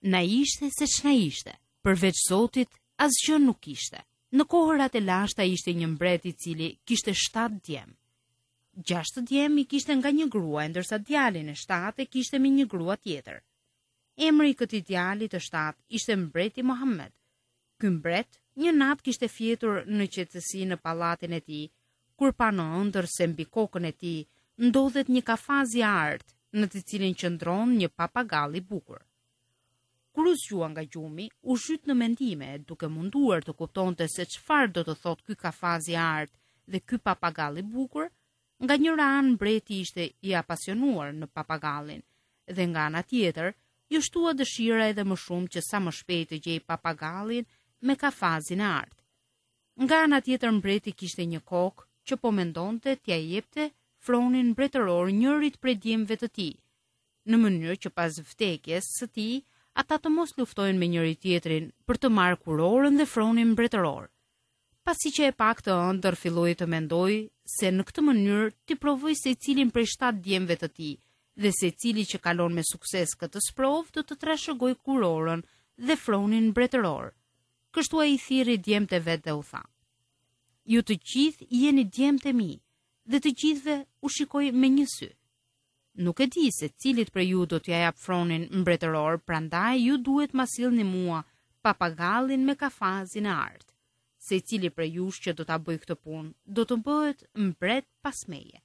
E: Na ishte se ç'na ishte, përveç Zotit asgjë nuk ishte. Në kohërat e lashta ishte një mbret i cili kishte shtatë djem. Gjashtë djem i kishte nga një grua, ndërsa djalin e shtatë e kishte me një grua tjetër. Emri i këtij djalit të shtatë ishte mbreti Muhammed. Ky mbret një natë kishte fjetur në qetësi në pallatin e tij, kur pa në ëndër se mbi kokën e tij ndodhet një kafaz i artë, në të cilin qëndron një papagall i bukur. Kur u zgjua nga gjumi, u zhyt në mendime, duke munduar të kuptonte se çfarë do të thotë ky kafaz i artë dhe ky papagall i bukur. Nga njëra anë mbreti ishte i apasionuar në papagallin, dhe nga ana tjetër ju shtua dëshira edhe më shumë që sa më shpejt të gjej papagallin me kafazin e artë. Nga ana tjetër mbreti kishte një kokë që po mendonte t'ia jepte fronin mbretëror njërit prej djemve të tij, në mënyrë që pas vdekjes së tij ata të mos luftojnë me njëri tjetrin për të marrë kurorën dhe fronin mbretëror. Pasi që e pak të ëndër filloi të mendoj se në këtë mënyrë t'i provoj se cilin prej shtatë djemve të tij, dhe se cili që kalon me sukses këtë sprov do të trashëgoj kurorën dhe fronin mbretëror. Kështu ai i thirri djemtë e vet dhe u tha: Ju të gjithë jeni djemtë e mi, dhe të gjithëve u shikoj me një sy. Nuk e di se cilit për ju do t'ja jap fronin mbretëror, prandaj ju duhet ma sillni mua papagallin me kafazin e artë. Se cili për jush që do t'a bëj këtë punë, do të bëhet mbret pas meje.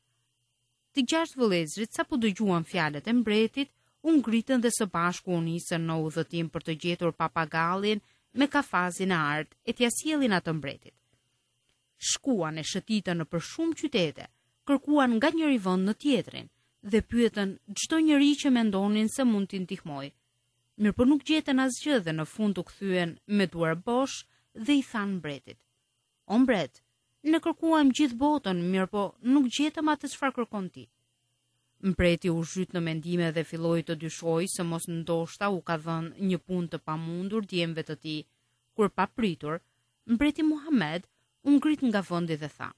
E: Të gjashtë vëllezërit sa po dëgjuan fjalët e mbretit, u ngritën dhe së bashku u nisën në udhëtim për të gjetur papagallin me kafazin e artë e t'ia sjellin atë mbretit. Shkuan e shëtitën në për shumë qytete, kërkuan nga njëri vend në tjetrin dhe pyetën çdo njeri që mendonin se mund t'i ndihmoj. Mirëpo nuk gjetën asgjë dhe në fund u kthyen me duar bosh dhe i thanë mbretit: O mbret, ne kërkuam gjithë botën, mirëpo nuk gjetëm atë çfarë kërkon ti. Mbreti u zhyt në mendime dhe filloi të dyshojë se mos ndoshta u ka dhënë një punë të pamundur djemve të tij, kur pa pritur, mbreti Muhammed u ngrit nga vendi dhe tha: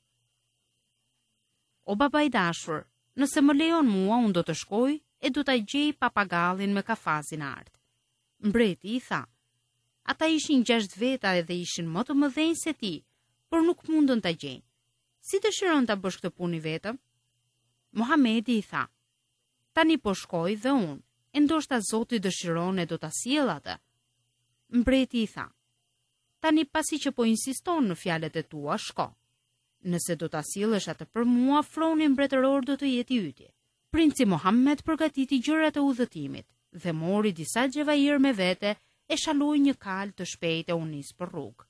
E: O baba i dashur, nëse më lejon mua, unë do të shkoj e do ta gjej papagallin me kafazin e artë. Mbreti i tha: Ata ishin gjashtë veta edhe ishin më të mëdhenj se ti, por nuk mundën ta gjejnë. Si dëshiron ta bësh këtë punë vetëm? Muhamedi i tha: Tani po shkoj dhe unë, e ndoshta Zoti dëshiron e do ta sjell atë. Mbreti i tha: Tani pasi që po insiston në fjalët e tua, shko. Nëse do ta sillesh atë për mua, froni mbretëror do të jetë i yti. Princi Muhammed përgatiti gjërat e udhëtimit dhe mori disa xhevair me vete e shaloi një kal të shpejtë e u nis për rrugë.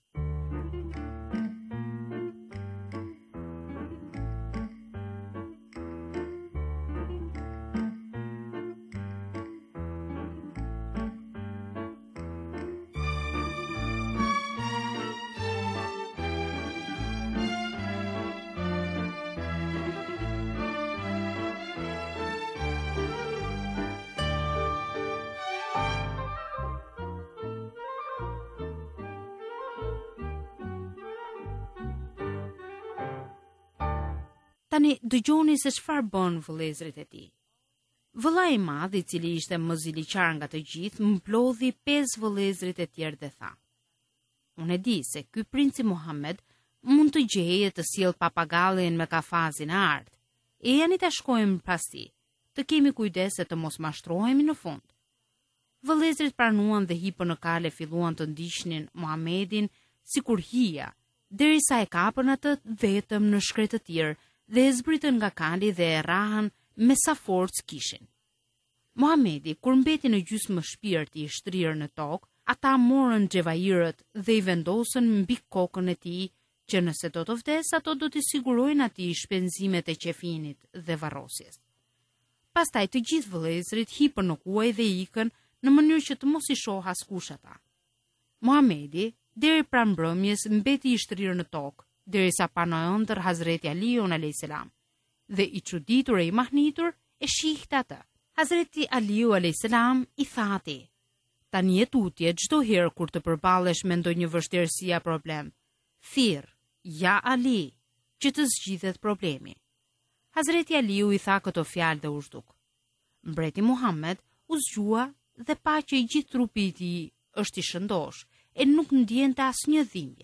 E: Tani dëgjoni se çfarë bën vëllezërit e tij. Vëllai i madh, i cili ishte më ziliqar nga të gjithë, mplodhi pesë vëllezërit e tjerë dhe tha: Unë e di se ky princi Muhammed mund të gjejë të sjell papagallin me kafazin e artë. E jani ta shkojmë pas tij. Të kemi kujdes se të mos mashtrohemi në fund. Vëllezërit pranuan dhe hipën në kal e filluan të ndiqnin Muhamedin sikur hija, derisa e kapën atë vetëm në shkretë të tjerë dhe e zbritën nga kali dhe e rrahën me sa forcë kishin. Muhamedi, kur mbeti në gjysmë shpirti i shtrirë në tokë, ata morën xhevairët dhe i vendosën mbi kokën e tij, që nëse do të vdes, ato do t'i sigurojnë atij shpenzimet e qefinit dhe varrosjes. Pastaj të gjithë vëllezërit hipën në kuaj dhe ikën në mënyrë që të mos i shoh askush ata. Muhamedi, deri pranë mbrëmjes, mbeti i shtrirë në tokë, derisa pa në ëndër Hazreti Aliun alayhis salam, dhe i çuditur e i mahnitur e shihte atë. Hazreti Aliu alayhis salam i tha atij: Tani e tutje çdo herë kur të përballesh me ndonjë vështirësi apo problem, thirr ja Ali, që të zgjidhet problemi. Hazreti Aliu i tha këto fjalë dhe u zhduk. Mbreti Muhammed u zgjua dhe pa që i gjithë trupi i tij është i shëndosh e nuk ndjente asnjë dhimbje.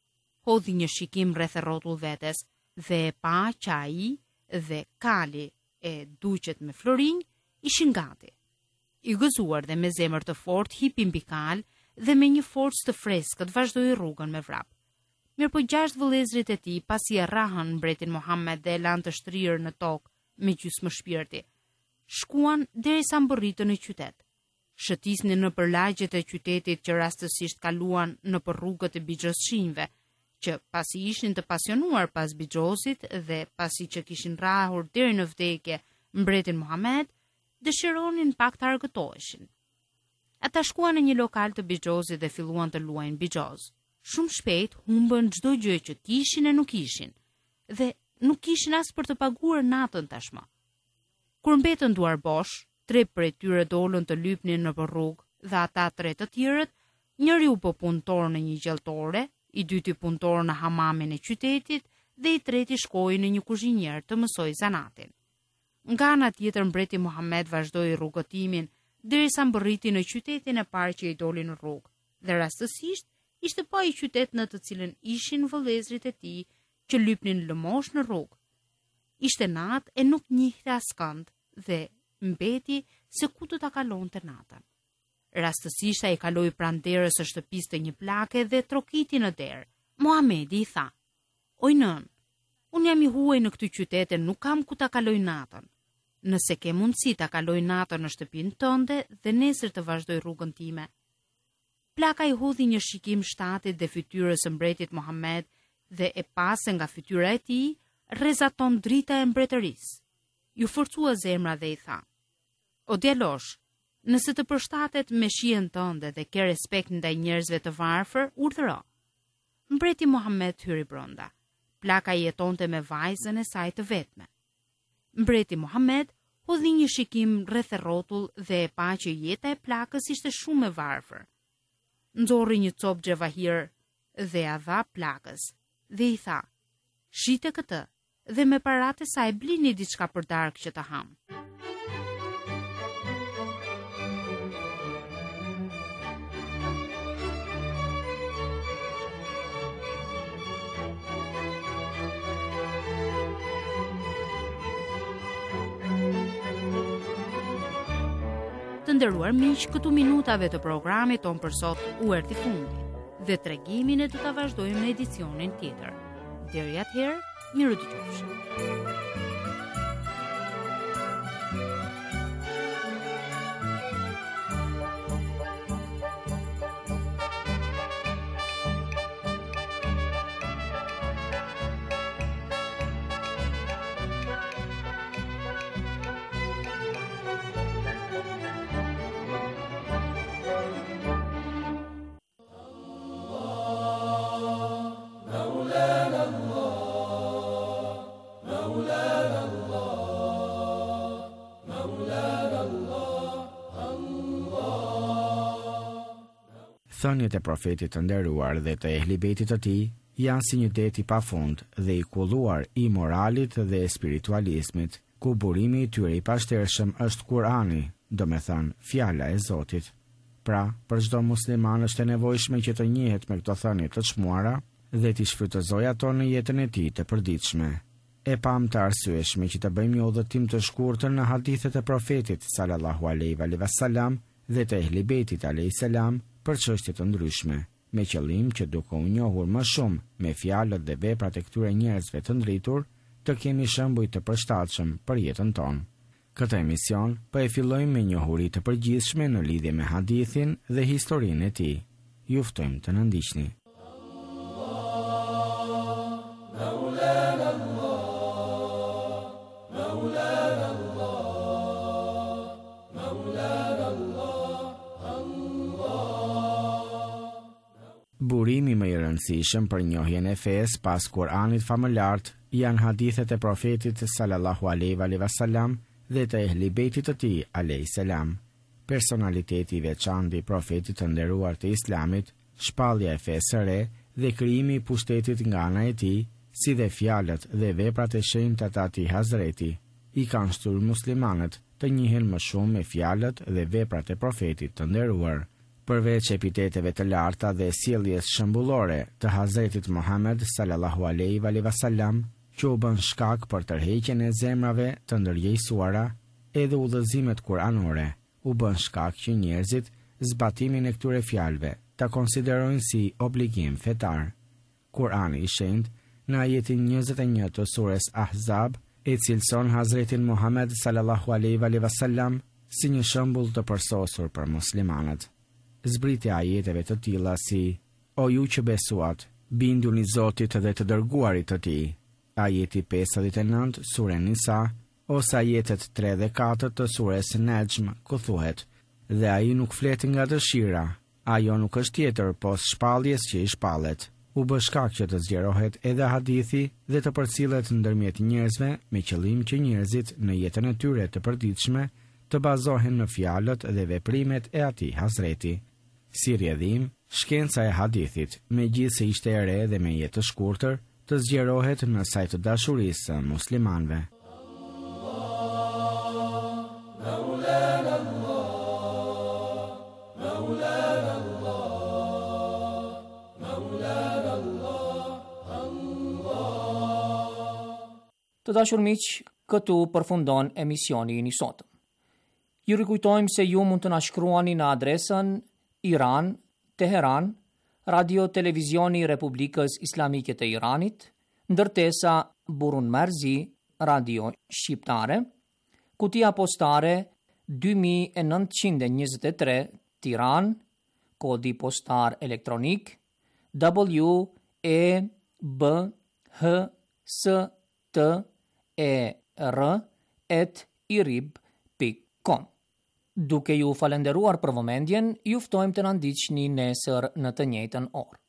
E: Hodhi një shikim rreth rrotull vetes dhe pa që ai dhe kali e duqet me Florinj ishin gati. I gëzuar dhe me zemër të fortë hipi mbi kal dhe me një forcë të freskët vazhdoi rrugën me vrap. Mirëpo gjashtë vëllezërit e tij pasi e rrahën mbretin Muhammed dhe e lanë të shtrirë në tokë me gjysmë shpirti, shkuan derisa mbërritën në qytet. Shëtisnin në përlagjet e qytetit që rastësisht kaluan në për rrugët e Bixhoshinjve, që pasi ishin të pasionuar pas Bixhosit dhe pasi që kishin rrahur deri në vdekje mbretin Muhammed, dëshironin pak të argëtoheshin. Ata shkuan në një lokal të Bixhosit dhe filluan të luajnë Bixhoz. Shumë shpejt humbën çdo gjë që kishin e nuk kishin, dhe nuk kishin as për të paguar natën tashmë. Kur mbetën duar bosh, tre prej tyre dolën të lypnin në për rrugë dhe ata tre të tjerët, njëri u bë punëtor në një gjeltore, i dyti punëtor në hamamin e qytetit dhe i treti shkoi në një kuzhinier të mësoj zanatin. Nga ana tjetër mbreti Muhammed vazhdoi rrugëtimin derisa mbërriti në qytetin e parë që i doli në rrugë, dhe rastësisht ishte pa i qytet në të cilën ishin vëllezërit e tij që lypnin lëmosh në rrugë. Ishte natë e nuk njihte askënd dhe mbeti se ku do ta kalonte natën. Rastësisht ai kaloi pranë derës së shtëpisë të një plake dhe trokiti në derë. Muhamedi i tha: "Oj nën, unë jam i huaj në këtë qytet e nuk kam ku ta kaloj natën. Nëse ke mundësi ta kaloj natën në shtëpinë tënde dhe nesër të vazhdoj rrugën time." Plaka i hodhi një shikim shtatit dhe fytyrës së mbretit Muhammed dhe e pa se nga fytyra e tij rrezaton drita e mbretërisë. Ju forcua zemra dhe i tha: "O djalosh, nëse të përshtatet me shijen tënde dhe ke respekt ndaj njerëzve të varfër, urdhëro." Mbreti Muhammed hyri brenda. Plaka i jetonte me vajzën e saj të vetme. Mbreti Muhammed hodhi një shikim rreth rrotull dhe e pa që jeta e plakës ishte shumë e varfër. Nxorri një copë xhevahir dhe a dha plakës dhe i tha: "Shite këtë dhe me paratë e saj blini diçka për darkë që të ham." Të nderuar miq, këtu minutave të programit ton për sot u erdhi fundi dhe tregimin e do ta vazhdojmë në edicionin tjetër. Deri atëherë, miru dëgjofshim.
G: Thënjet e profetit të nderuar dhe të ehlibetit të tij janë si një det i pafund dhe i kulluar i moralit dhe spiritualizmit, ku burimi i tyre i pashtershëm është Kurani, do me thënë fjala e Zotit. Pra, për çdo musliman është e nevojshme që të njihet me këto thënie të çmuara dhe t'i shfrytëzojë ato në jetën e tij të përditshme. E pam të arsyeshme që të bëjmë një udhëtim të shkurtër në hadithet e profetit sallallahu alaihi wasallam dhe të ehlibetit alaihi salam për çështje të ndryshme, me qëllim që duke u njohur më shumë me fjalët dhe veprat e këtyre njerëzve të ndritur, të kemi shembuj të përshtatshëm për jetën tonë. Këtë emision po e fillojmë me njohuri të përgjithshme në lidhje me hadithin dhe historinë e tij. Ju ftojmë të na ndiqni. Burimi më i rëndësishëm për njohjen e fesë pas Kuranit famëlart janë hadithet e profetit sallallahu alaihi wasallam dhe të ehlibetit të tij alayhi salam. Personaliteti i veçantë i profetit të nderuar të Islamit, shpallja e fesë së re dhe krijimi i pushtetit nga ana e tij, si dhe fjalët dhe veprat e shenjta të atij Hazreti, i kanë shtyrë muslimanët të njihen më shumë me fjalët dhe veprat e profetit të nderuar. Përveç epiteteve të larta dhe sjelljes shembullore të Hazretit Muhammed sallallahu alaihi wasallam, që u bën shkak për tërheqjen e zemrave të ndërgjegjësuara, edhe udhëzimet kuranore u bën shkak që njerëzit zbatimin e këtyre fjalëve ta konsiderojnë si obligim fetar. Kurani i shenjtë në ajetin njëzet e një të surës Ahzab e cilëson Hazretin Muhammed sallallahu alaihi wasallam si një shembull të përsosur për muslimanët. Zbritja ajeteve të tilla si: O ju që besuat, binduni Zotit dhe të dërguarit të tij. Ajeti pesëdhjetë e nëntë sure Nisa, ose ajetet tre dhe katër të surës Najm, ku thuhet: Dhe ai nuk flet nga dëshira, ajo nuk është tjetër pos shpalljes që i shpallet. U bë shkak që të zgjerohet edhe hadithi dhe të përcillet ndërmjet njerëzve me qëllim që njerëzit në jetën e tyre të përditshme të bazohen në fjalët dhe veprimet e atij Hazreti. Si rrjedhim, shkenca e hadithit, megjithse ishte e re dhe me jetë të shkurtër, të zgjerohet në sajt të dashurisë së muslimanëve.
A: Të dashur miq, këtu përfundon emisioni i sotëm. Ju rikujtojmë se ju mund të na shkruani në adresën Iran, Teheran, Radio Televizioni Republikës Islamike të Iranit, ndërtesa Burun Marzi, Radio Shqiptare, kutia postare dy mijë e nëntëqind e njëzet e tre, Tiranë, kodi postar elektronik W E B H S T E R at irib pikë com. Duke ju falenderuar për vëmendjen, ju ftojmë të na ndiqni nesër në të njëjtën orë.